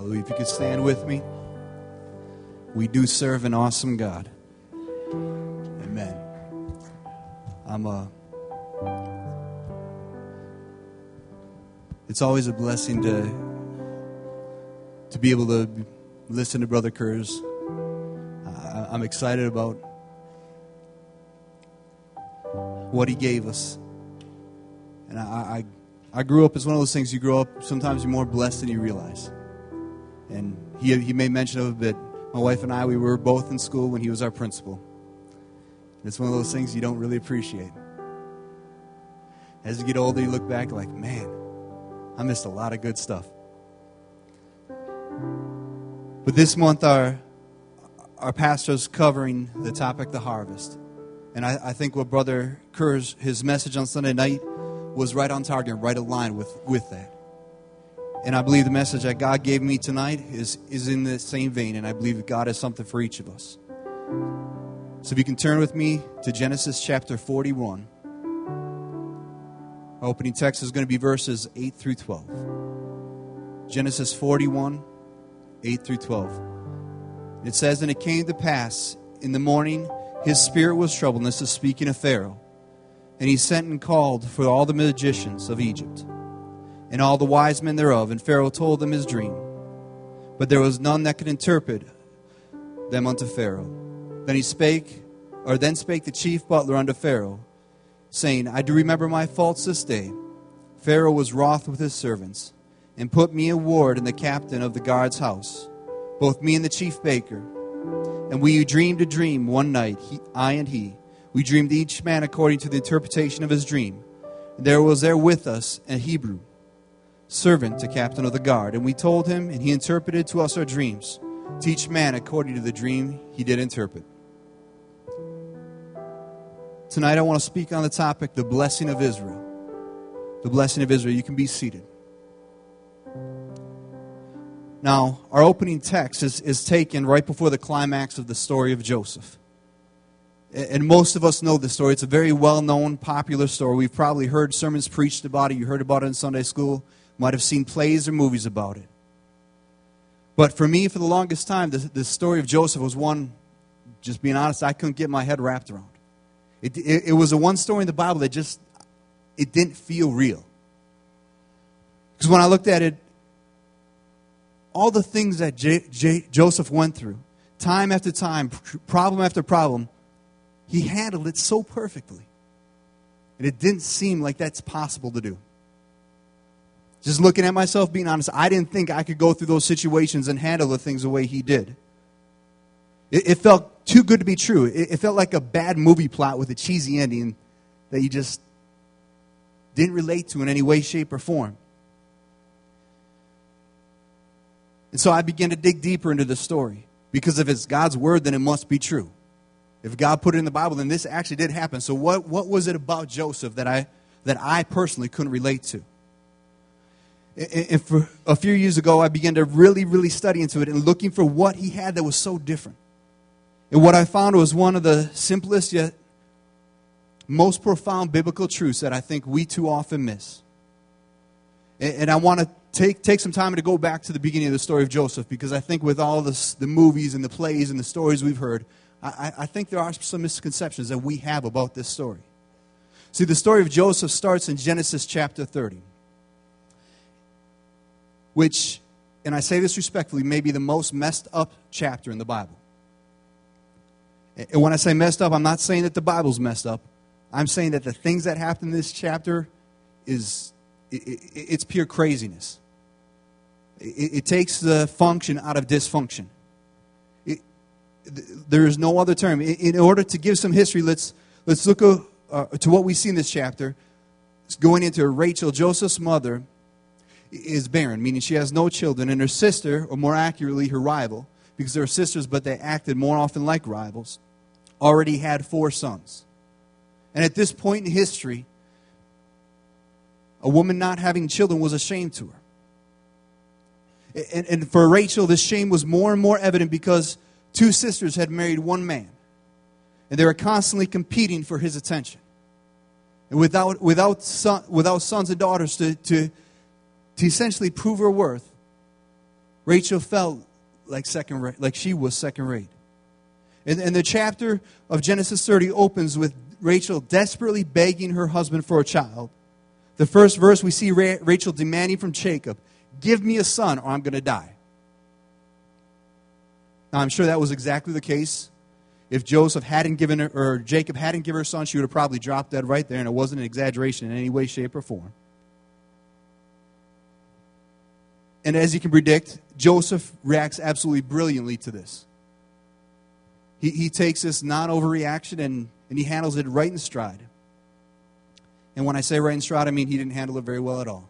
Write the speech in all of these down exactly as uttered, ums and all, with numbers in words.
Hallelujah. If you could stand with me. We do serve an awesome God. Amen. I'm a... It's always a blessing to to be able to listen to Brother Kurz. Uh, I'm excited about what he gave us. And I, I I grew up, it's one of those things you grow up, sometimes you're more blessed than you realize. And he he made mention of it, but my wife and I, we were both in school when he was our principal. And it's one of those things you don't really appreciate. As you get older, you look back like, man, I missed a lot of good stuff. But this month, our our pastor's covering the topic, the harvest. And I, I think what Brother Kurz, his message on Sunday night, was right on target, right aligned with, with that. And I believe the message that God gave me tonight is, is in the same vein, and I believe that God has something for each of us. So if you can turn with me to Genesis chapter forty-one. Our opening text is going to be verses eight through twelve. Genesis forty-one, eight through twelve. It says, "And it came to pass in the morning, his spirit was troubled," and this is speaking of Pharaoh, "and he sent and called for all the magicians of Egypt, and all the wise men thereof, and Pharaoh told them his dream. But there was none that could interpret them unto Pharaoh. Then he spake, or then spake the chief butler unto Pharaoh, saying, I do remember my faults this day. Pharaoh was wroth with his servants, and put me a ward in the captain of the guard's house, both me and the chief baker. And we dreamed a dream one night, he, I and he. We dreamed each man according to the interpretation of his dream. And there was there with us a Hebrew, servant to captain of the guard. And we told him, and he interpreted to us our dreams, to each man according to the dream he did interpret." Tonight I want to speak on the topic, the blessing of Israel. The blessing of Israel. You can be seated. Now, our opening text is, is taken right before the climax of the story of Joseph. And most of us know the story. It's a very well-known, popular story. We've probably heard sermons preached about it. You heard about it in Sunday school. Might have seen plays or movies about it. But for me, for the longest time, the, the story of Joseph was one, just being honest, I couldn't get my head wrapped around. It, it, it was the one story in the Bible that just, it didn't feel real. Because when I looked at it, all the things that J, J, Joseph went through, time after time, problem after problem, he handled it so perfectly. And it didn't seem like that's possible to do. Just looking at myself, being honest, I didn't think I could go through those situations and handle the things the way he did. It, it felt too good to be true. It, it felt like a bad movie plot with a cheesy ending that you just didn't relate to in any way, shape, or form. And so I began to dig deeper into the story. Because if it's God's word, then it must be true. If God put it in the Bible, then this actually did happen. So what, what was it about Joseph that I that I personally couldn't relate to? And, and for a few years ago, I began to really, really study into it and looking for what he had that was so different. And what I found was one of the simplest yet most profound biblical truths that I think we too often miss. And, and I want to take take some time to go back to the beginning of the story of Joseph, because I think with all this, the movies and the plays and the stories we've heard, I, I think there are some misconceptions that we have about this story. See, the story of Joseph starts in Genesis chapter thirty, which, and I say this respectfully, may be the most messed up chapter in the Bible. And when I say messed up, I'm not saying that the Bible's messed up. I'm saying that the things that happen in this chapter is, it, it, it's pure craziness. It, it takes the function out of dysfunction. It, there is no other term. In, in order to give some history, let's let's look uh, to what we see in this chapter. It's going into Rachel, Joseph's mother, is barren, meaning she has no children, and her sister, or more accurately, her rival, because they're sisters, but they acted more often like rivals, already had four sons. And at this point in history, a woman not having children was a shame to her. And, and for Rachel, this shame was more and more evident because two sisters had married one man. And they were constantly competing for his attention. And without without son, without sons and daughters to, to, to essentially prove her worth, Rachel felt like second rate, like she was second rate. And, and the chapter of Genesis thirty opens with Rachel desperately begging her husband for a child. The first verse we see Ra- Rachel demanding from Jacob, "Give me a son or I'm going to die." Now I'm sure that was exactly the case. If Joseph hadn't given her, or Jacob hadn't given her a son, she would have probably dropped dead right there, and it wasn't an exaggeration in any way, shape, or form. And as you can predict, Joseph reacts absolutely brilliantly to this. He, he takes this non-overreaction and, and he handles it right in stride. And when I say right in stride, I mean he didn't handle it very well at all.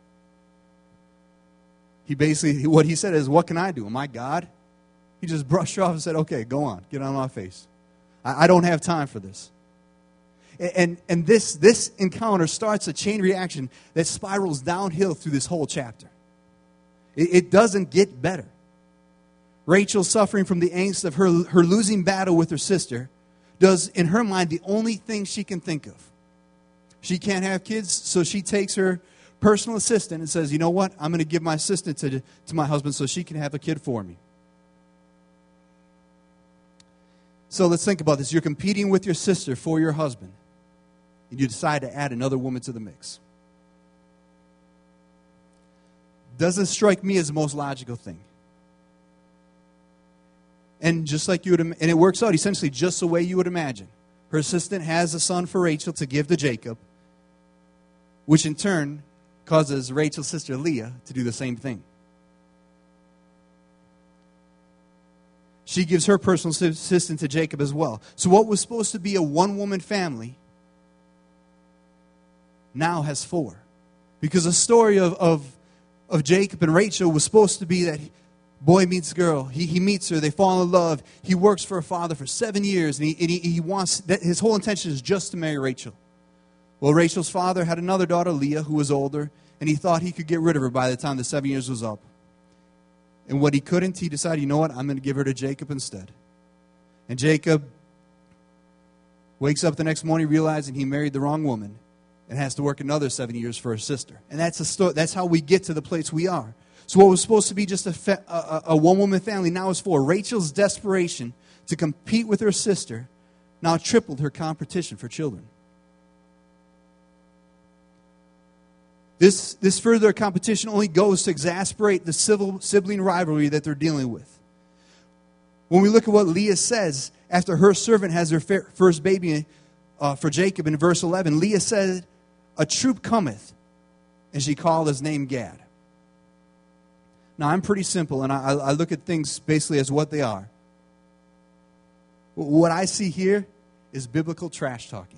He basically, what he said is, "What can I do? Am I God?" He just brushed her off and said, "Okay, go on, get on my face. I, I don't have time for this." And, and, and this, this encounter starts a chain reaction that spirals downhill through this whole chapter. It, it doesn't get better. Rachel, suffering from the angst of her, her losing battle with her sister, does, in her mind, the only thing she can think of. She can't have kids, so she takes her personal assistant and says, "You know what? I'm going to give my assistant to, to my husband so she can have a kid for me." So let's think about this. You're competing with your sister for your husband, and you decide to add another woman to the mix. Doesn't strike me as the most logical thing. And just like you would, and it works out essentially just the way you would imagine. Her assistant has a son for Rachel to give to Jacob, which in turn causes Rachel's sister Leah to do the same thing. She gives her personal assistant to Jacob as well. So what was supposed to be a one-woman family now has four. Because the story of, of, of Jacob and Rachel was supposed to be that boy meets girl. He, he meets her. They fall in love. He works for a father for seven years. And he, and he, he wants, that his whole intention is just to marry Rachel. Well, Rachel's father had another daughter, Leah, who was older. And he thought he could get rid of her by the time the seven years was up. And what he couldn't, he decided, you know what, I'm going to give her to Jacob instead. And Jacob wakes up the next morning realizing he married the wrong woman and has to work another seven years for her sister. And that's a sto- that's how we get to the place we are. So what was supposed to be just a, fa- a, a one-woman family now is four. Rachel's desperation to compete with her sister now tripled her competition for children. This, this further competition only goes to exasperate the civil sibling rivalry that they're dealing with. When we look at what Leah says after her servant has her first baby uh, for Jacob in verse eleven, Leah said, "A troop cometh," and she called his name Gad. Now, I'm pretty simple, and I, I look at things basically as what they are. What I see here is biblical trash talking.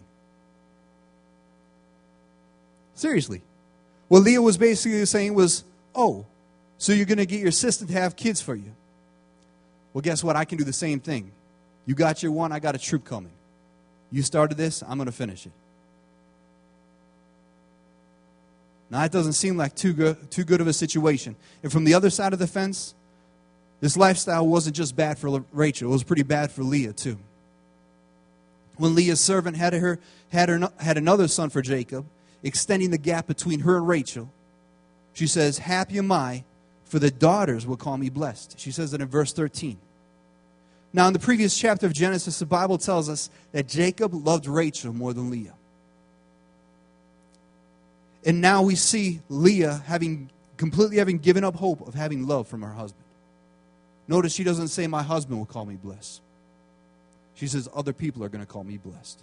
Seriously. What Leah was basically saying was, "Oh, so you're going to get your sister to have kids for you. Well, guess what? I can do the same thing. You got your one, I got a troop coming. You started this, I'm going to finish it." Now, that doesn't seem like too good, too good of a situation. And from the other side of the fence, this lifestyle wasn't just bad for Rachel. It was pretty bad for Leah, too. When Leah's servant had, her, had, her, had another son for Jacob, extending the gap between her and Rachel, she says, "Happy am I, for the daughters will call me blessed." She says it in verse thirteen. Now, in the previous chapter of Genesis, the Bible tells us that Jacob loved Rachel more than Leah. And now we see Leah having completely having given up hope of having love from her husband. Notice she doesn't say, "My husband will call me blessed." She says, "Other people are going to call me blessed."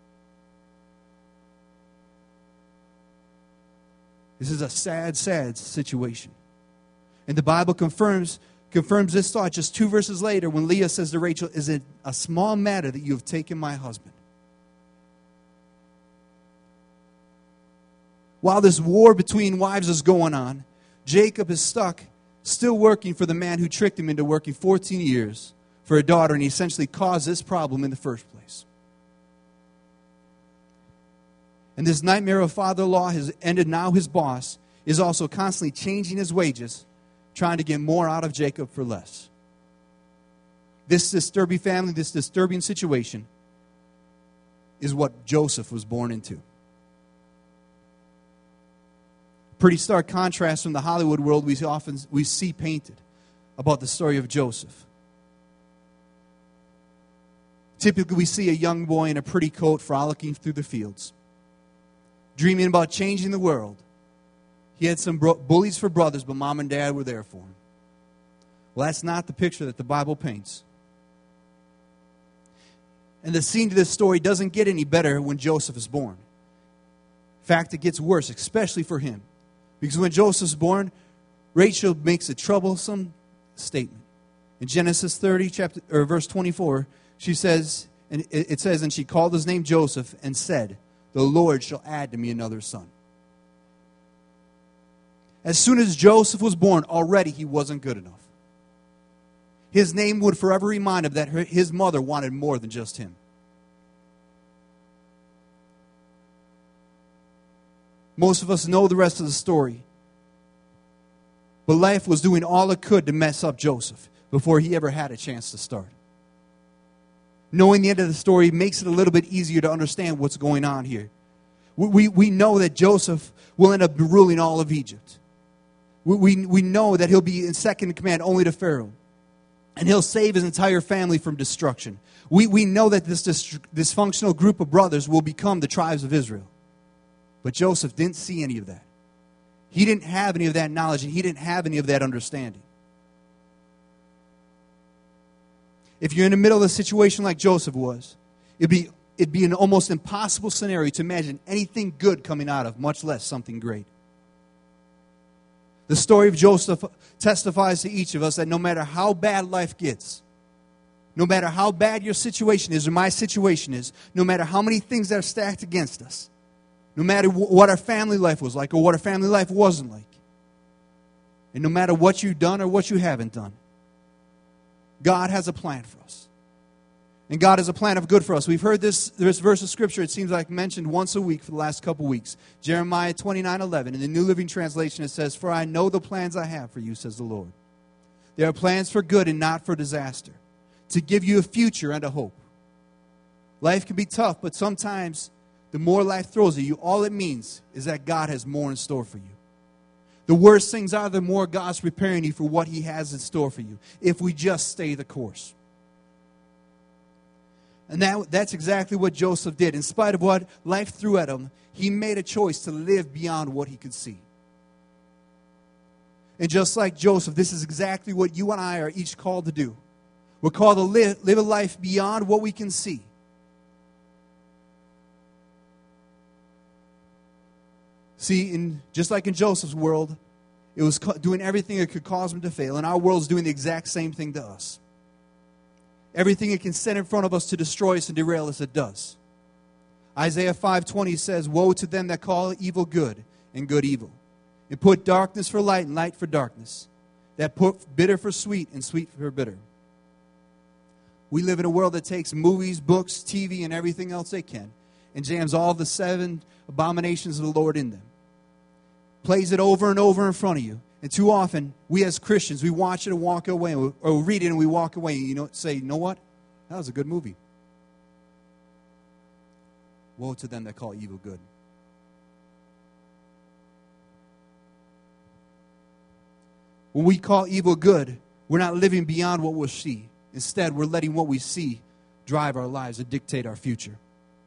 This is a sad, sad situation. And the Bible confirms confirms this thought just two verses later when Leah says to Rachel, "Is it a small matter that you have taken my husband?" While this war between wives is going on, Jacob is stuck, still working for the man who tricked him into working fourteen years for a daughter, and he essentially caused this problem in the first place. And this nightmare of father-in-law has ended. Now his boss is also constantly changing his wages, trying to get more out of Jacob for less. This disturbing family, this disturbing situation is what Joseph was born into. Pretty stark contrast from the Hollywood world we often we see painted. about the story of Joseph. Typically, we see a young boy in a pretty coat frolicking through the fields, dreaming about changing the world. He had some bro- bullies for brothers, but mom and dad were there for him. Well, that's not the picture that the Bible paints. And the scene to this story doesn't get any better when Joseph is born. In fact, it gets worse, especially for him. Because when Joseph's born, Rachel makes a troublesome statement. In Genesis thirty, chapter or verse twenty-four, she says, and it says, and she called his name Joseph and said, "The Lord shall add to me another son." As soon as Joseph was born, already he wasn't good enough. His name would forever remind him that her, his mother wanted more than just him. Most of us know the rest of the story. But life was doing all it could to mess up Joseph before he ever had a chance to start. Knowing the end of the story makes it a little bit easier to understand what's going on here. We, we, we know that Joseph will end up ruling all of Egypt. We, we, we know that he'll be in second in command only to Pharaoh. And he'll save his entire family from destruction. We, we know that this dis- dysfunctional group of brothers will become the tribes of Israel. But Joseph didn't see any of that. He didn't have any of that knowledge, and he didn't have any of that understanding. If you're in the middle of a situation like Joseph was, it'd be, it'd be an almost impossible scenario to imagine anything good coming out of, much less something great. The story of Joseph testifies to each of us that no matter how bad life gets, no matter how bad your situation is or my situation is, no matter how many things that are stacked against us, no matter what our family life was like or what our family life wasn't like, and no matter what you've done or what you haven't done, God has a plan for us. And God has a plan of good for us. We've heard this, this verse of Scripture, it seems like, mentioned once a week for the last couple weeks. Jeremiah twenty-nine eleven. In the New Living Translation, it says, "For I know the plans I have for you, says the Lord. They are plans for good and not for disaster, to give you a future and a hope." Life can be tough, but sometimes the more life throws at you, all it means is that God has more in store for you. The worse things are, the more God's preparing you for what He has in store for you, if we just stay the course. And that, that's exactly what Joseph did. In spite of what life threw at him, he made a choice to live beyond what he could see. And just like Joseph, this is exactly what you and I are each called to do. We're called to live, live a life beyond what we can see. See, in, just like in Joseph's world, it was doing everything it could cause him to fail. And our world's doing the exact same thing to us. Everything it can set in front of us to destroy us and derail us, it does. Isaiah five twenty says, "Woe to them that call evil good and good evil, and put darkness for light and light for darkness, that put bitter for sweet and sweet for bitter." We live in a world that takes movies, books, T V, and everything else they can, and jams all the seven abominations of the Lord in them. Plays it over and over in front of you. And too often, we as Christians, we watch it and walk away, or we read it and we walk away, and you know, say, "You know what? That was a good movie." Woe to them that call evil good. When we call evil good, we're not living beyond what we'll see. Instead, we're letting what we see drive our lives and dictate our future.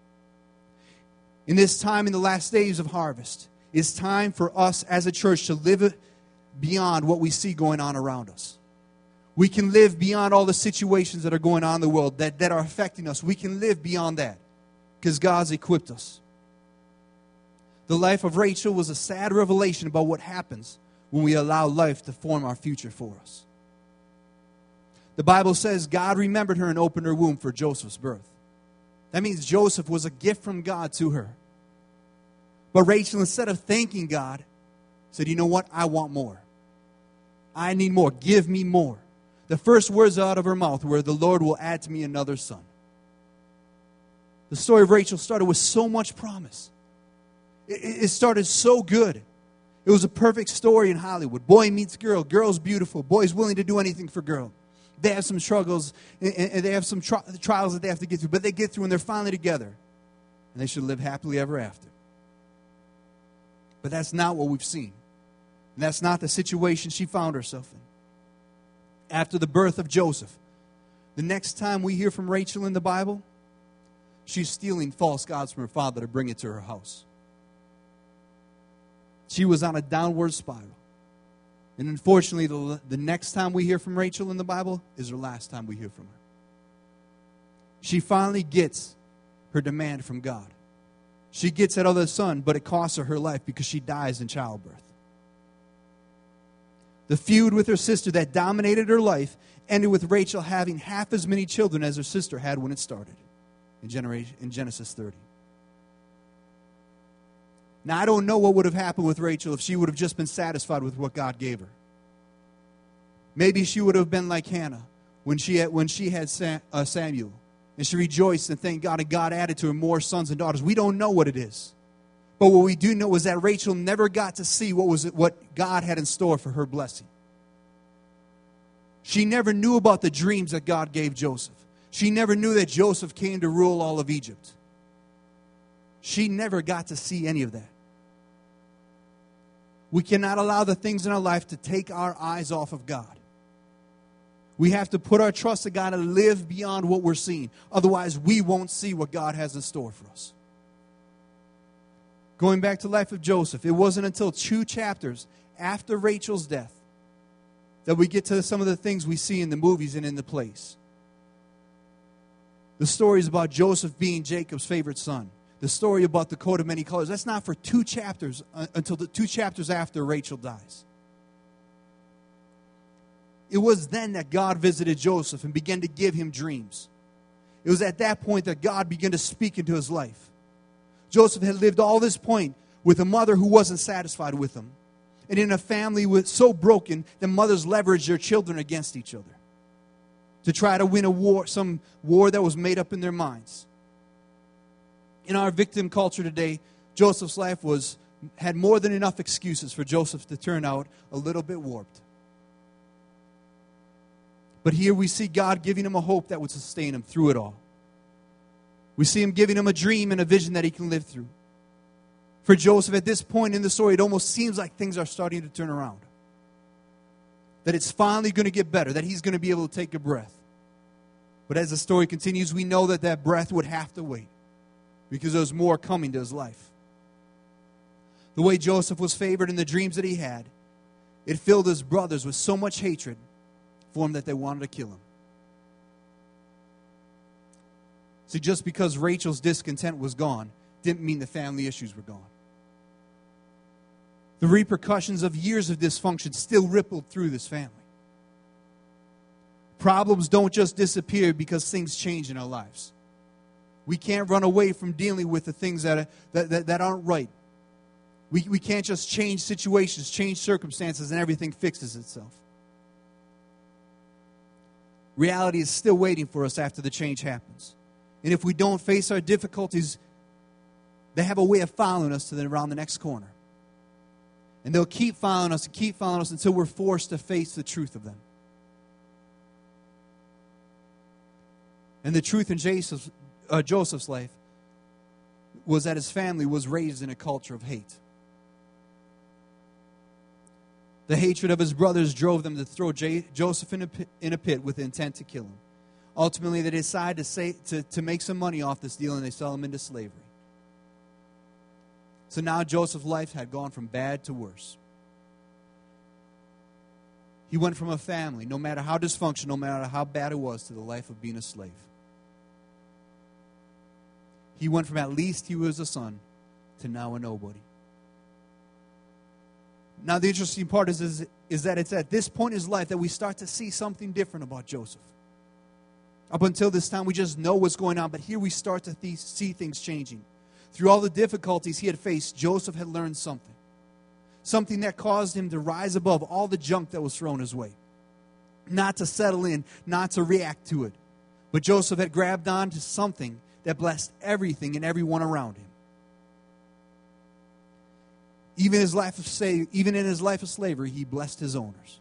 In this time, in the last days of harvest, it's time for us as a church to live beyond what we see going on around us. We can live beyond all the situations that are going on in the world that, that are affecting us. We can live beyond that because God's equipped us. The life of Rachel was a sad revelation about what happens when we allow life to form our future for us. The Bible says God remembered her and opened her womb for Joseph's birth. That means Joseph was a gift from God to her. But Rachel, instead of thanking God, said, "You know what? I want more. I need more. Give me more." The first words out of her mouth were, "The Lord will add to me another son." The story of Rachel started with so much promise. It, it started so good. It was a perfect story in Hollywood. Boy meets girl. Girl's beautiful. Boy's willing to do anything for girl. They have some struggles, and, and they have some tri- trials that they have to get through. But they get through, and they're finally together. And they should live happily ever after. But that's not what we've seen. And that's not the situation she found herself in. After the birth of Joseph, the next time we hear from Rachel in the Bible, she's stealing false gods from her father to bring it to her house. She was on a downward spiral. And unfortunately, the, the next time we hear from Rachel in the Bible is the last time we hear from her. She finally gets her demand from God. She gets that other son, but it costs her her life because she dies in childbirth. The feud with her sister that dominated her life ended with Rachel having half as many children as her sister had when it started in, generation, in Genesis thirty. Now, I don't know what would have happened with Rachel if she would have just been satisfied with what God gave her. Maybe she would have been like Hannah when she had, when she had Sam, uh, Samuel. And she rejoiced and thanked God, and God added to her more sons and daughters. We don't know what it is. But what we do know is that Rachel never got to see what was what God had in store for her blessing. She never knew about the dreams that God gave Joseph. She never knew that Joseph came to rule all of Egypt. She never got to see any of that. We cannot allow the things in our life to take our eyes off of God. We have to put our trust in God and live beyond what we're seeing. Otherwise, we won't see what God has in store for us. Going back to the life of Joseph, it wasn't until two chapters after Rachel's death that we get to some of the things we see in the movies and in the plays. The story is about Joseph being Jacob's favorite son. The story about the coat of many colors. That's not for two chapters, uh, until the two chapters after Rachel dies. It was then that God visited Joseph and began to give him dreams. It was at that point that God began to speak into his life. Joseph had lived all this point with a mother who wasn't satisfied with him, and in a family with so broken that mothers leveraged their children against each other to try to win a war, some war that was made up in their minds. In our victim culture today, Joseph's life was had more than enough excuses for Joseph to turn out a little bit warped. But here we see God giving him a hope that would sustain him through it all. We see him giving him a dream and a vision that he can live through. For Joseph, at this point in the story, it almost seems like things are starting to turn around. That it's finally going to get better, that he's going to be able to take a breath. But as the story continues, we know that that breath would have to wait, because there's more coming to his life. The way Joseph was favored in the dreams that he had, it filled his brothers with so much hatred for him that they wanted to kill him. See, just because Rachel's discontent was gone didn't mean the family issues were gone. The repercussions of years of dysfunction still rippled through this family. Problems don't just disappear because things change in our lives. We can't run away from dealing with the things that, are, that, that, that aren't right. We, we can't just change situations, change circumstances, and everything fixes itself. Reality is still waiting for us after the change happens. And if we don't face our difficulties, they have a way of following us to the, around the next corner. And they'll keep following us and keep following us until we're forced to face the truth of them. And the truth in Joseph's, uh, Joseph's life was that his family was raised in a culture of hate. The hatred of his brothers drove them to throw J- Joseph in a, pit, in a pit with the intent to kill him. Ultimately, they decide to, say, to, to make some money off this deal, and they sell him into slavery. So now Joseph's life had gone from bad to worse. He went from a family, no matter how dysfunctional, no matter how bad it was, to the life of being a slave. He went from at least he was a son to now a nobody. Now the interesting part is, is, is that it's at this point in his life that we start to see something different about Joseph. Up until this time, we just know what's going on, but here we start to th- see things changing. Through all the difficulties he had faced, Joseph had learned something. Something that caused him to rise above all the junk that was thrown his way. Not to settle in, not to react to it. But Joseph had grabbed on to something that blessed everything and everyone around him. Even, his life of sa- even in his life of slavery, he blessed his owners.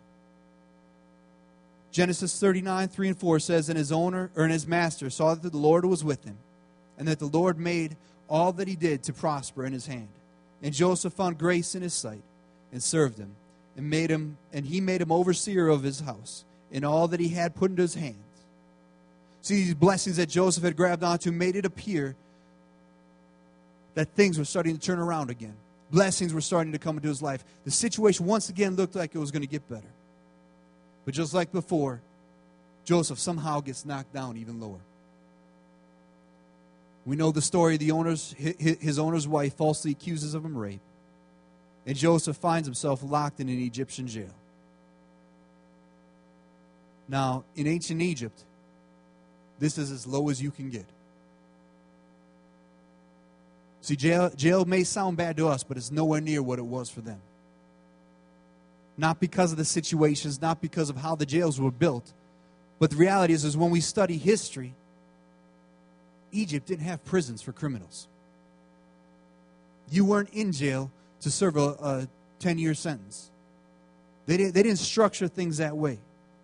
Genesis thirty-nine, three and four says, And his owner, or and his master, saw that the Lord was with him, and that the Lord made all that he did to prosper in his hand. And Joseph found grace in his sight, and served him, and made him, and he made him overseer of his house, and all that he had put into his hands. See, these blessings that Joseph had grabbed onto made it appear that things were starting to turn around again. Blessings were starting to come into his life. The situation once again looked like it was going to get better. But just like before, Joseph somehow gets knocked down even lower. We know the story. The owner's, his owner's wife falsely accuses him of rape. And Joseph finds himself locked in an Egyptian jail. Now, in ancient Egypt, this is as low as you can get. See, jail, jail may sound bad to us, but it's nowhere near what it was for them. Not because of the situations, not because of how the jails were built, but the reality is, is when we study history, Egypt didn't have prisons for criminals. You weren't in jail to serve a, a ten-year sentence. They didn't, they didn't structure things that way.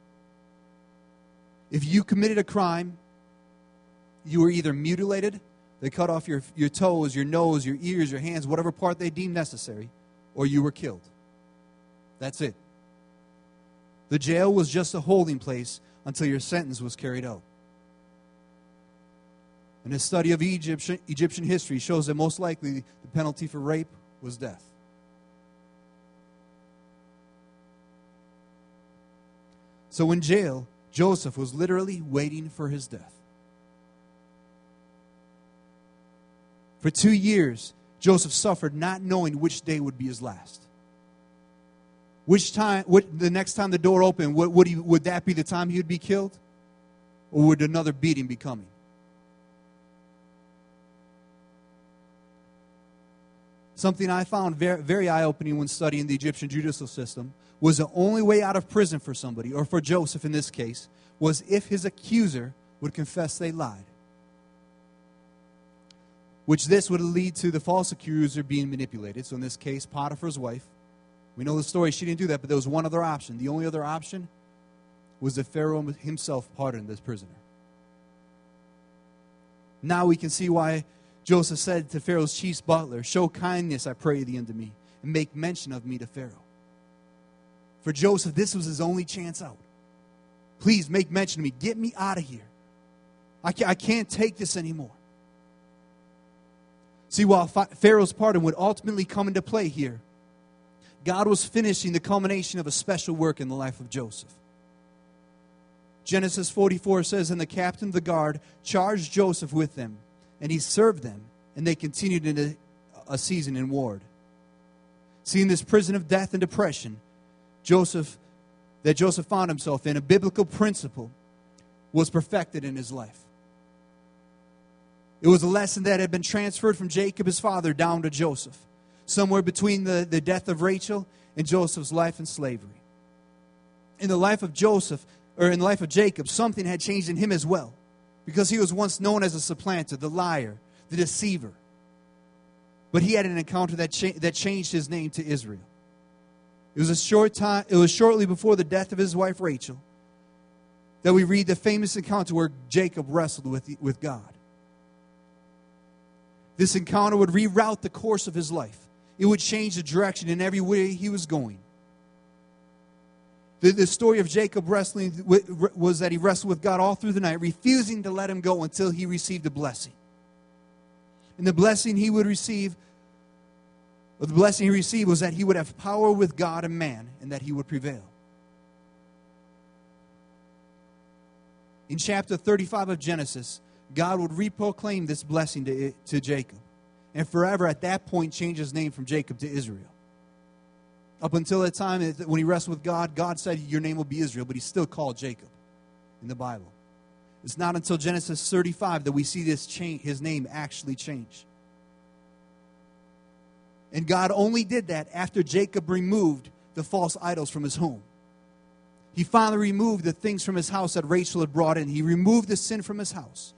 If you committed a crime, you were either mutilated, they cut off your, your toes, your nose, your ears, your hands, whatever part they deemed necessary, or you were killed. That's it. The jail was just a holding place until your sentence was carried out. And a study of Egyptian, Egyptian history shows that most likely the penalty for rape was death. So in jail, Joseph was literally waiting for his death. For two years, Joseph suffered not knowing which day would be his last. Which time, what, the next time the door opened, would, would, he, would that be the time he would be killed? Or would another beating be coming? Something I found very, very eye-opening when studying the Egyptian judicial system was the only way out of prison for somebody, or for Joseph in this case, was if his accuser would confess they lied. Which this would lead to the false accuser being manipulated. So in this case, Potiphar's wife. We know the story, she didn't do that, but there was one other option. The only other option was that Pharaoh himself pardoned this prisoner. Now we can see why Joseph said to Pharaoh's chief butler, "Show kindness, I pray thee, unto me, and make mention of me to Pharaoh." For Joseph, this was his only chance out. Please make mention of me. Get me out of here. I can't, I can't take this anymore. See, while Pharaoh's pardon would ultimately come into play here, God was finishing the culmination of a special work in the life of Joseph. Genesis forty-four says, "And the captain of the guard charged Joseph with them, and he served them, and they continued in a, a season in ward." See, in this prison of death and depression, Joseph, that Joseph found himself in, a biblical principle was perfected in his life. It was a lesson that had been transferred from Jacob, his father, down to Joseph, somewhere between the, the death of Rachel and Joseph's life in slavery. In the life of Joseph, or in the life of Jacob, something had changed in him as well, because he was once known as a supplanter, the liar, the deceiver. But he had an encounter that cha- that changed his name to Israel. It was a short time. It was shortly before the death of his wife Rachel that we read the famous encounter where Jacob wrestled with the, with God. This encounter would reroute the course of his life. It would change the direction in every way he was going. The, the story of Jacob wrestling with, was that he wrestled with God all through the night, refusing to let him go until he received a blessing. And the blessing he would receive, or the blessing he received, was that he would have power with God and man, and that he would prevail. In chapter thirty-five of Genesis, God would reproclaim this blessing to, to Jacob, and forever at that point change his name from Jacob to Israel. Up until that time, when he wrestled with God, God said, "Your name will be Israel," but he's still called Jacob in the Bible. It's not until Genesis thirty-five that we see this change, his name actually change. And God only did that after Jacob removed the false idols from his home. He finally removed the things from his house that Rachel had brought in. He removed the sin from his house.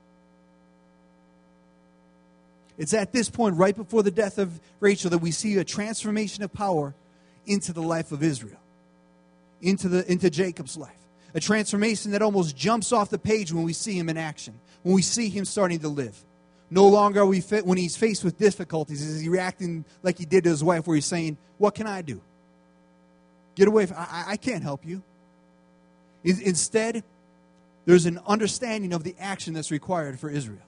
It's at this point, right before the death of Rachel, that we see a transformation of power into the life of Israel, into the into Jacob's life. A transformation that almost jumps off the page when we see him in action, when we see him starting to live. No longer are we fit when he's faced with difficulties, is he reacting like he did to his wife, where he's saying, "What can I do? Get away from, I, I can't help you." In- instead, there's an understanding of the action that's required for Israel.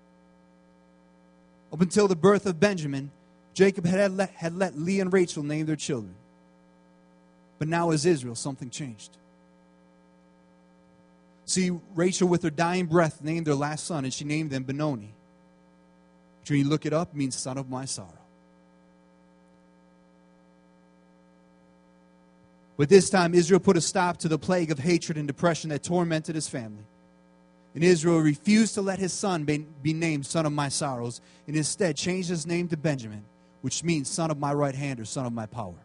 Up until the birth of Benjamin, Jacob had let, had let Leah and Rachel name their children. But now as Israel, something changed. See, Rachel with her dying breath named their last son, and she named them Benoni. Which when you look it up, means son of my sorrow. But this time, Israel put a stop to the plague of hatred and depression that tormented his family. And Israel refused to let his son be, be named son of my sorrows, and instead changed his name to Benjamin, which means son of my right hand or son of my power.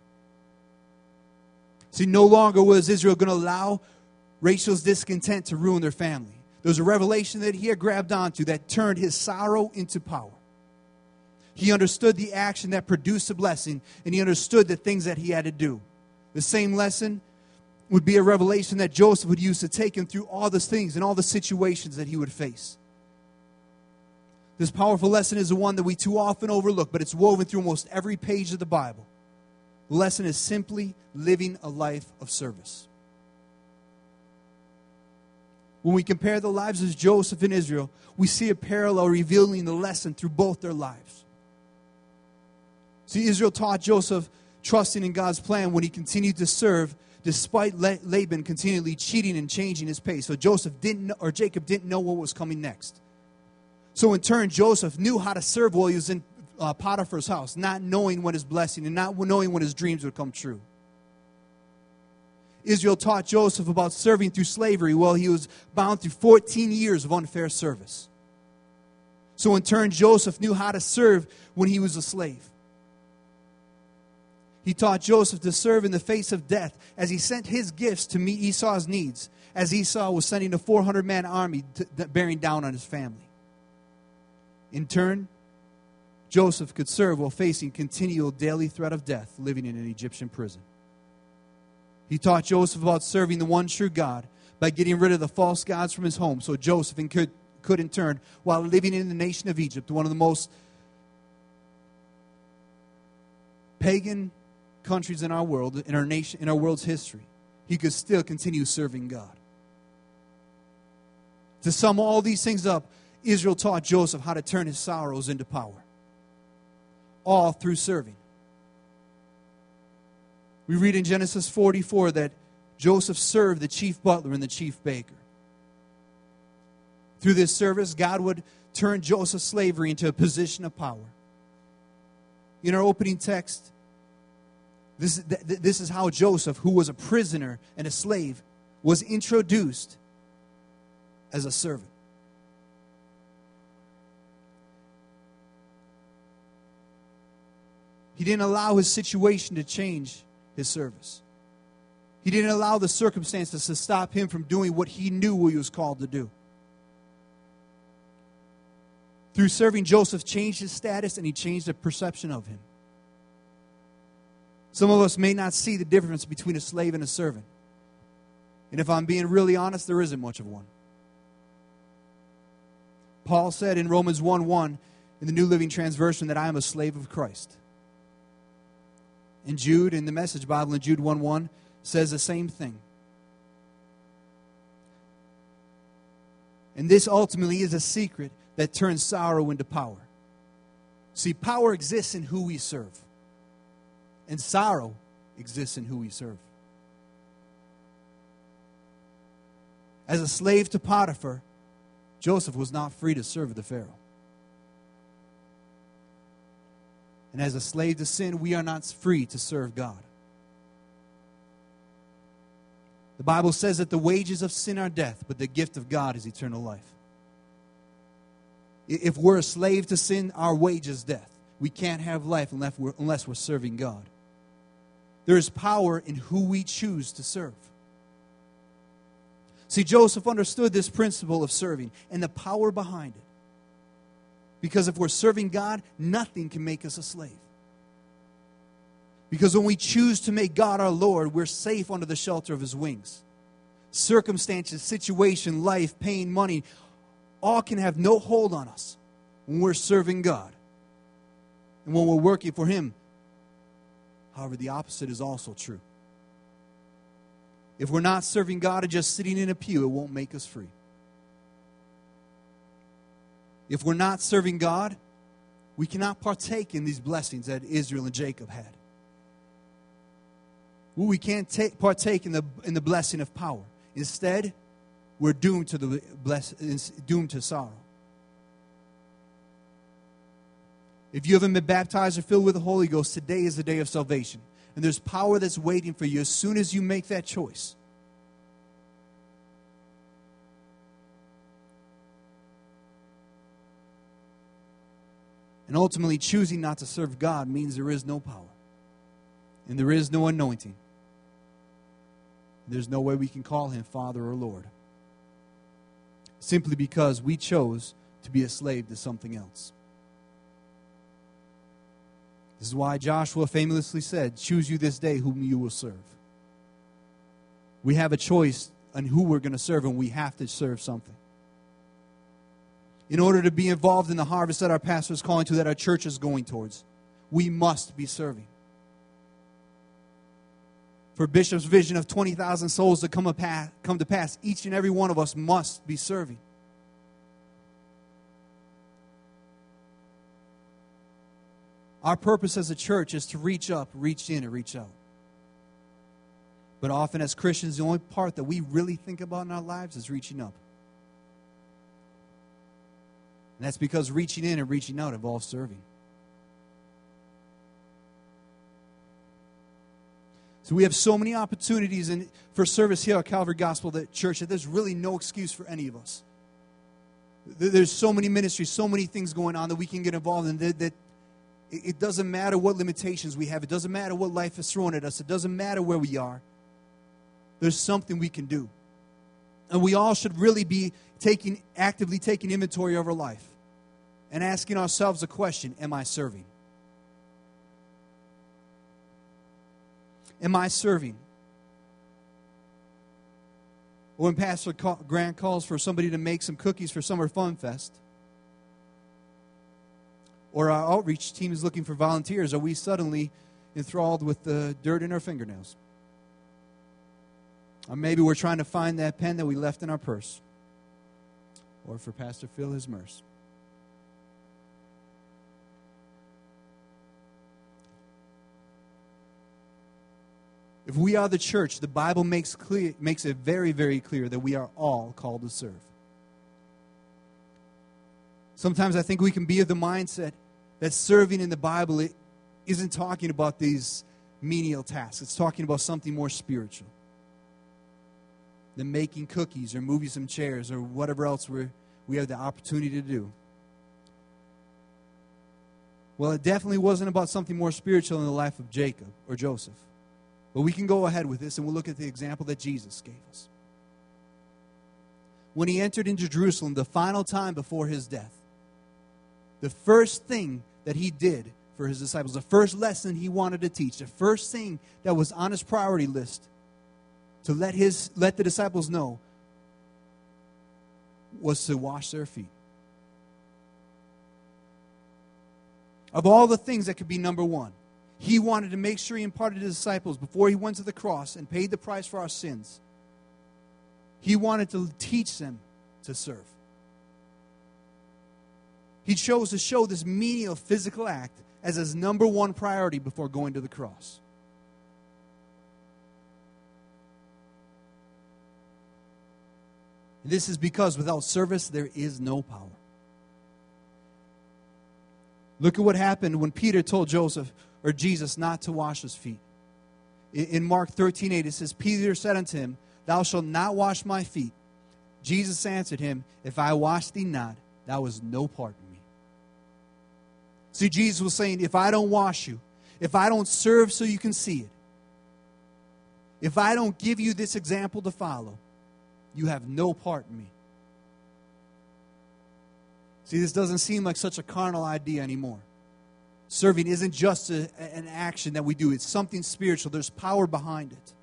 See, no longer was Israel going to allow Rachel's discontent to ruin their family. There was a revelation that he had grabbed onto that turned his sorrow into power. He understood the action that produced a blessing, and he understood the things that he had to do. The same lesson would be a revelation that Joseph would use to take him through all the things and all the situations that he would face. This powerful lesson is the one that we too often overlook, but it's woven through almost every page of the Bible. The lesson is simply living a life of service. When we compare the lives of Joseph and Israel, we see a parallel revealing the lesson through both their lives. See, Israel taught Joseph trusting in God's plan when he continued to serve, despite Laban continually cheating and changing his pace. So Joseph didn't know, or Jacob didn't know what was coming next. So in turn, Joseph knew how to serve while he was in uh, Potiphar's house, not knowing when his blessing and not knowing when his dreams would come true. Israel taught Joseph about serving through slavery while he was bound through fourteen years of unfair service. So in turn, Joseph knew how to serve when he was a slave. He taught Joseph to serve in the face of death as he sent his gifts to meet Esau's needs, as Esau was sending a four hundred man army to, to, bearing down on his family. In turn, Joseph could serve while facing continual daily threat of death, living in an Egyptian prison. He taught Joseph about serving the one true God by getting rid of the false gods from his home, so Joseph could, could in turn, while living in the nation of Egypt, one of the most pagan countries in our world, in our nation, in our world's history, he could still continue serving God. To sum all these things up, Israel taught Joseph how to turn his sorrows into power, all through serving. We read in Genesis forty-four that Joseph served the chief butler and the chief baker. Through this service, God would turn Joseph's slavery into a position of power. In our opening text, This, this is how Joseph, who was a prisoner and a slave, was introduced as a servant. He didn't allow his situation to change his service. He didn't allow the circumstances to stop him from doing what he knew he was called to do. Through serving, Joseph changed his status and he changed the perception of him. Some of us may not see the difference between a slave and a servant. And if I'm being really honest, there isn't much of one. Paul said in Romans one one, in the New Living Translation, that I am a slave of Christ. And Jude, in the Message Bible, in Jude one one, says the same thing. And this ultimately is a secret that turns sorrow into power. See, power exists in who we serve. And sorrow exists in who we serve. As a slave to Potiphar, Joseph was not free to serve the Pharaoh. And as a slave to sin, we are not free to serve God. The Bible says that the wages of sin are death, but the gift of God is eternal life. If we're a slave to sin, our wage is death. We can't have life unless we're, unless we're serving God. There is power in who we choose to serve. See, Joseph understood this principle of serving and the power behind it. Because if we're serving God, nothing can make us a slave. Because when we choose to make God our Lord, we're safe under the shelter of His wings. Circumstances, situation, life, pain, money, all can have no hold on us when we're serving God. And when we're working for Him. However, the opposite is also true. If we're not serving God and just sitting in a pew, it won't make us free. If we're not serving God, we cannot partake in these blessings that Israel and Jacob had. Well, we can't take, partake in the in the blessing of power. Instead, we're doomed to the bless, doomed to sorrow. If you haven't been baptized or filled with the Holy Ghost, today is the day of salvation. And there's power that's waiting for you as soon as you make that choice. And ultimately, choosing not to serve God means there is no power. And there is no anointing. There's no way we can call Him Father or Lord. Simply because we chose to be a slave to something else. This is why Joshua famously said, choose you this day whom you will serve. We have a choice on who we're going to serve, and we have to serve something. In order to be involved in the harvest that our pastor is calling to, that our church is going towards, we must be serving. For Bishop's vision of twenty thousand souls to come, a pass, come to pass, each and every one of us must be serving. Our purpose as a church is to reach up, reach in, and reach out. But often as Christians, the only part that we really think about in our lives is reaching up. And that's because reaching in and reaching out involves serving. So we have so many opportunities in, for service here at Calvary Gospel Church that there's really no excuse for any of us. There's so many ministries, so many things going on that we can get involved in that, that it doesn't matter what limitations we have. It doesn't matter what life is throwing at us. It doesn't matter where we are. There's something we can do. And we all should really be taking, actively taking inventory of our life and asking ourselves a question, am I serving? Am I serving? When Pastor Grant calls for somebody to make some cookies for Summer Fun Fest, or our outreach team is looking for volunteers, are we suddenly enthralled with the dirt in our fingernails? Or maybe we're trying to find that pen that we left in our purse. Or for Pastor Phil, his merce. If we are the church, the Bible makes clear, makes it very, very clear that we are all called to serve. Sometimes I think we can be of the mindset that serving in the Bible it isn't talking about these menial tasks. It's talking about something more spiritual than making cookies or moving some chairs or whatever else we we have the opportunity to do. Well, it definitely wasn't about something more spiritual in the life of Jacob or Joseph. But we can go ahead with this and we'll look at the example that Jesus gave us. When he entered into Jerusalem the final time before his death, the first thing that he did for his disciples, the first lesson he wanted to teach, the first thing that was on his priority list to let his let the disciples know was to wash their feet. Of all the things that could be number one, he wanted to make sure he imparted his disciples before he went to the cross and paid the price for our sins. He wanted to teach them to serve. He chose to show this menial physical act as his number one priority before going to the cross. This is because without service, there is no power. Look at what happened when Peter told Joseph or Jesus not to wash his feet. In Mark thirteen eight, it says, Peter said unto him, Thou shalt not wash my feet. Jesus answered him, If I wash thee not, thou hast no part in me. See, Jesus was saying, if I don't wash you, if I don't serve so you can see it, if I don't give you this example to follow, you have no part in me. See, this doesn't seem like such a carnal idea anymore. Serving isn't just a, an action that we do. It's something spiritual. There's power behind it.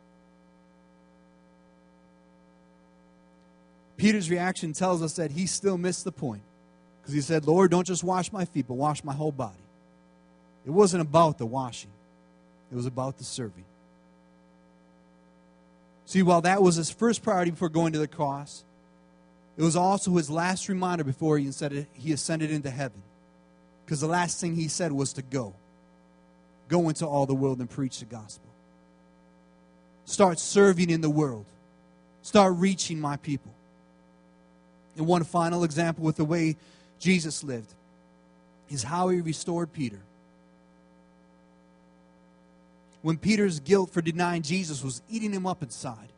Peter's reaction tells us that he still missed the point. Because he said, Lord, don't just wash my feet, but wash my whole body. It wasn't about the washing. It was about the serving. See, while that was his first priority before going to the cross, it was also his last reminder before he ascended, he ascended into heaven. Because the last thing he said was to go. Go into all the world and preach the gospel. Start serving in the world. Start reaching my people. And one final example with the way Jesus lived is how he restored Peter. When Peter's guilt for denying Jesus was eating him up inside,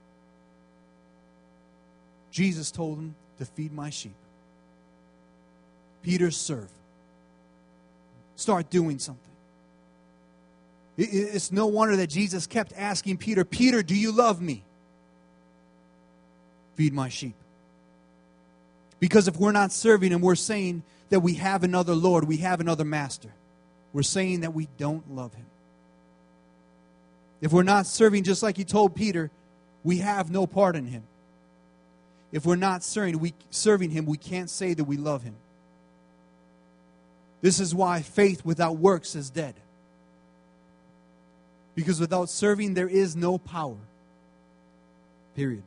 Jesus told him to feed my sheep. Peter, serve. Start doing something. It's no wonder that Jesus kept asking Peter, Peter, do you love me? Feed my sheep. Because if we're not serving him, we're saying that we have another Lord, we have another master. We're saying that we don't love him. If we're not serving just like he told Peter, we have no part in him. If we're not serving, we, serving him, we can't say that we love him. This is why faith without works is dead. Because without serving, there is no power. Period.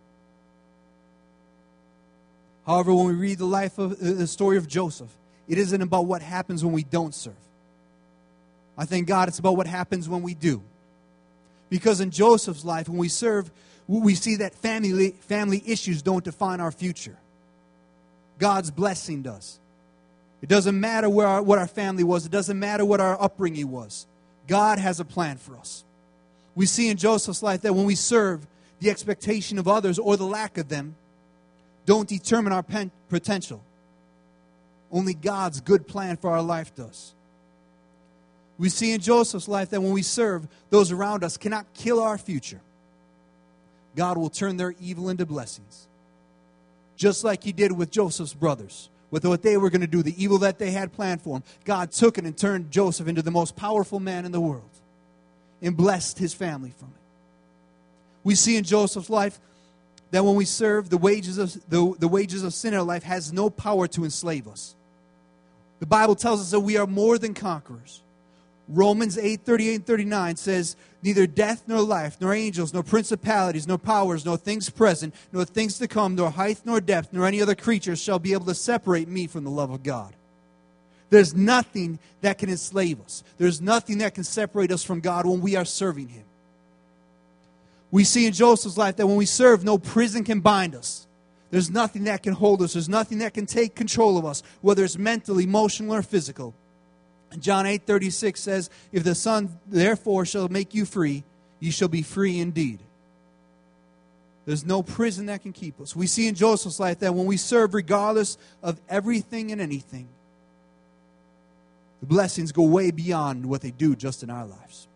However, when we read the life of the story of Joseph, it isn't about what happens when we don't serve. I thank God it's about what happens when we do. Because in Joseph's life, when we serve, we see that family, family issues don't define our future. God's blessing does. It doesn't matter where our, what our family was. It doesn't matter what our upbringing was. God has a plan for us. We see in Joseph's life that when we serve, the expectation of others or the lack of them don't determine our pen, potential. Only God's good plan for our life does. We see in Joseph's life that when we serve, those around us cannot kill our future. God will turn their evil into blessings. Just like he did with Joseph's brothers. With what they were going to do, the evil that they had planned for him. God took it and turned Joseph into the most powerful man in the world. And blessed his family from it. We see in Joseph's life that when we serve, the wages of the, the wages of sin in our life has no power to enslave us. The Bible tells us that we are more than conquerors. Romans eight, thirty-eight and thirty-nine says, neither death nor life, nor angels, nor principalities, nor powers, nor things present, nor things to come, nor height nor depth, nor any other creature shall be able to separate me from the love of God. There's nothing that can enslave us. There's nothing that can separate us from God when we are serving him. We see in Joseph's life that when we serve, no prison can bind us. There's nothing that can hold us. There's nothing that can take control of us, whether it's mental, emotional, or physical. And John eight thirty-six says, if the Son therefore shall make you free, you shall be free indeed. There's no prison that can keep us. We see in Joseph's life that when we serve, regardless of everything and anything, the blessings go way beyond what they do just in our lives.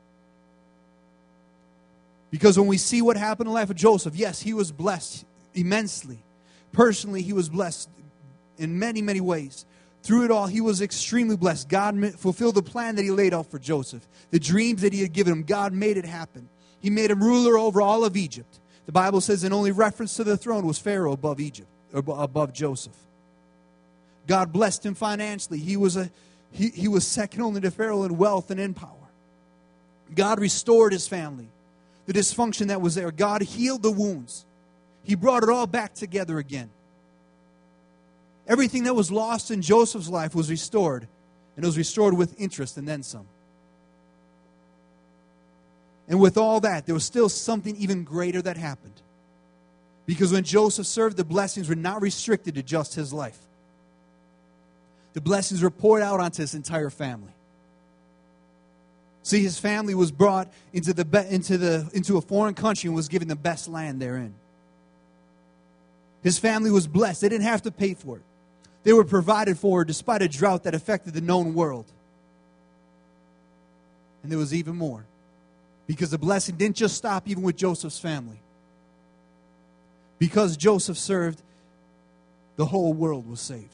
Because when we see what happened in the life of Joseph, yes, he was blessed immensely. Personally, he was blessed in many, many ways. Through it all, he was extremely blessed. God fulfilled the plan that he laid out for Joseph. The dreams that he had given him, God made it happen. He made him ruler over all of Egypt. The Bible says in only reference to the throne was Pharaoh above Egypt, or above Joseph. God blessed him financially. He was a he, he was second only to Pharaoh in wealth and in power. God restored his family. The dysfunction that was there, God healed the wounds. He brought it all back together again. Everything that was lost in Joseph's life was restored, and it was restored with interest and then some. And with all that, there was still something even greater that happened. Because when Joseph served, the blessings were not restricted to just his life. The blessings were poured out onto his entire family. See, his family was brought into the be- into the into a foreign country and was given the best land therein. His family was blessed. They didn't have to pay for it. They were provided for despite a drought that affected the known world. And there was even more. Because the blessing didn't just stop even with Joseph's family. Because Joseph served, the whole world was saved.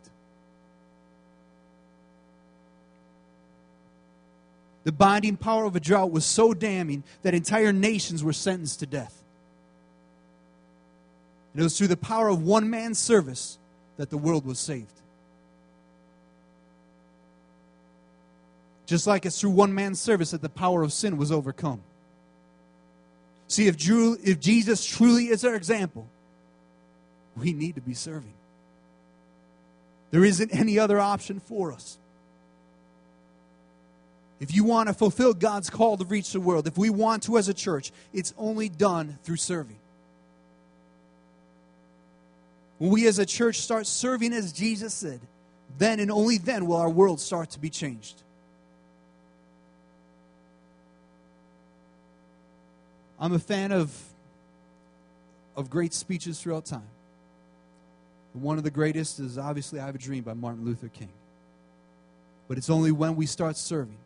The binding power of a drought was so damning that entire nations were sentenced to death. And it was through the power of one man's service that the world was saved. Just like it's through one man's service that the power of sin was overcome. See, if, Drew, if Jesus truly is our example, we need to be serving. There isn't any other option for us. If you want to fulfill God's call to reach the world, if we want to as a church, it's only done through serving. When we as a church start serving as Jesus said, then and only then will our world start to be changed. I'm a fan of, of great speeches throughout time. One of the greatest is obviously I Have a Dream by Martin Luther King. But it's only when we start serving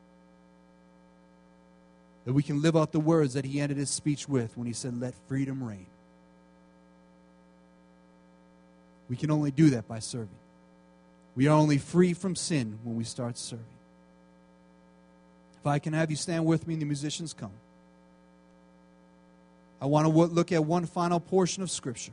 that we can live out the words that he ended his speech with when he said, "Let freedom reign." We can only do that by serving. We are only free from sin when we start serving. If I can have you stand with me and the musicians come. I want to look at one final portion of Scripture.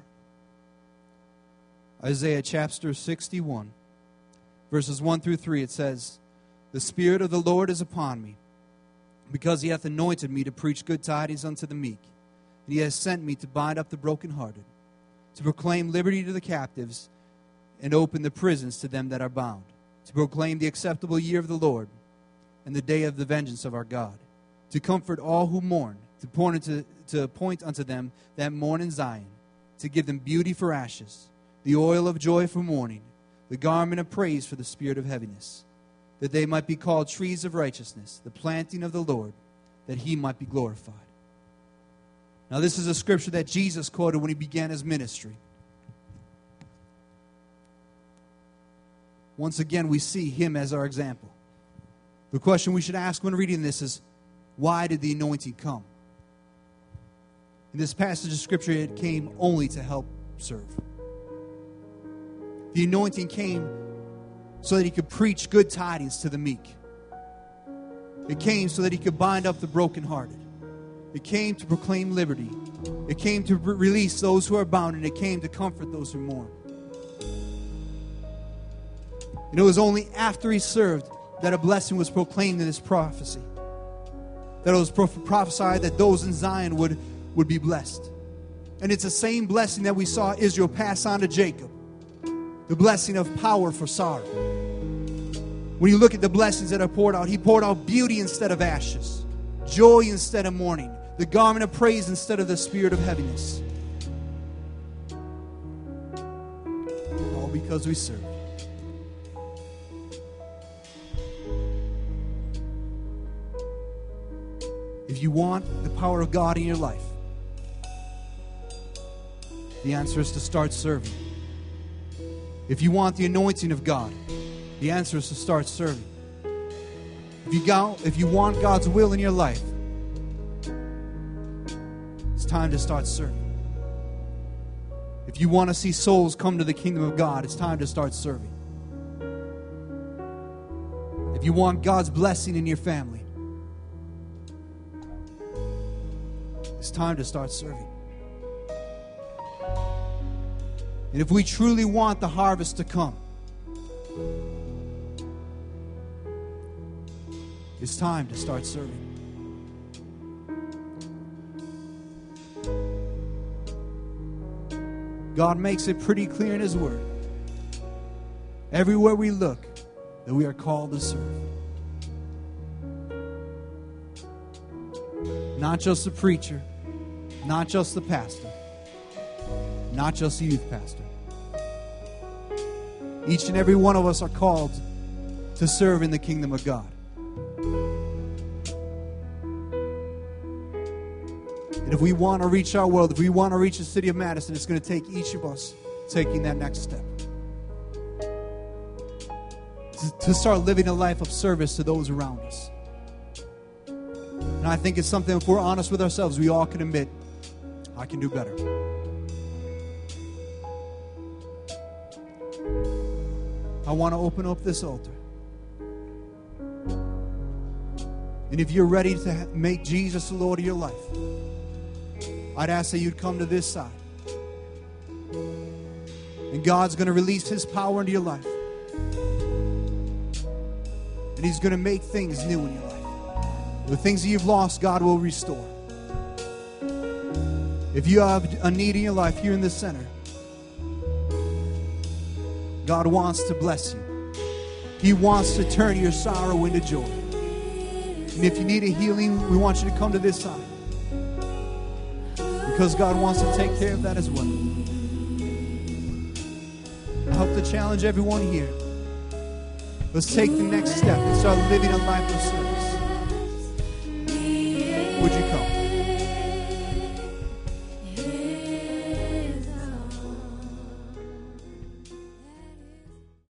Isaiah chapter sixty-one, verses one through three, it says, "The Spirit of the Lord is upon me, because he hath anointed me to preach good tidings unto the meek. And he has sent me to bind up the brokenhearted, to proclaim liberty to the captives, and open the prisons to them that are bound, to proclaim the acceptable year of the Lord, and the day of the vengeance of our God, to comfort all who mourn, to point unto, to appoint unto them that mourn in Zion, to give them beauty for ashes, the oil of joy for mourning, the garment of praise for the spirit of heaviness, that they might be called trees of righteousness, the planting of the Lord, that he might be glorified." Now this is a scripture that Jesus quoted when he began his ministry. Once again, we see him as our example. The question we should ask when reading this is, why did the anointing come? In this passage of Scripture, it came only to help serve. The anointing came so that he could preach good tidings to the meek. It came so that he could bind up the brokenhearted. It came to proclaim liberty. It came to re- release those who are bound, and it came to comfort those who mourn. And it was only after he served that a blessing was proclaimed in this prophecy. That it was pro- prophesied that those in Zion would, would be blessed. And it's the same blessing that we saw Israel pass on to Jacob. The blessing of power for sorrow. When you look at the blessings that are poured out, he poured out beauty instead of ashes, joy instead of mourning, the garment of praise instead of the spirit of heaviness. All because we serve. If you want the power of God in your life, the answer is to start serving. If you want the anointing of God, the answer is to start serving. If you, go, if you want God's will in your life, it's time to start serving. If you want to see souls come to the kingdom of God, it's time to start serving. If you want God's blessing in your family, it's time to start serving. And if we truly want the harvest to come, it's time to start serving. God makes it pretty clear in His Word. Everywhere we look, that we are called to serve. Not just the preacher, not just the pastor, not just the youth pastor. Each and every one of us are called to serve in the kingdom of God. And if we want to reach our world, if we want to reach the city of Madison, it's going to take each of us taking that next step. To, to start living a life of service to those around us. And I think it's something, if we're honest with ourselves, we all can admit, I can do better. I want to open up this altar. And if you're ready to make Jesus the Lord of your life, I'd ask that you'd come to this side. And God's going to release His power into your life. And He's going to make things new in your life. The things that you've lost, God will restore. If you have a need in your life here in this center, God wants to bless you. He wants to turn your sorrow into joy. And if you need a healing, we want you to come to this side, because God wants to take care of that as well. I hope to challenge everyone here. Let's take the next step and start living a life of service. Would you come?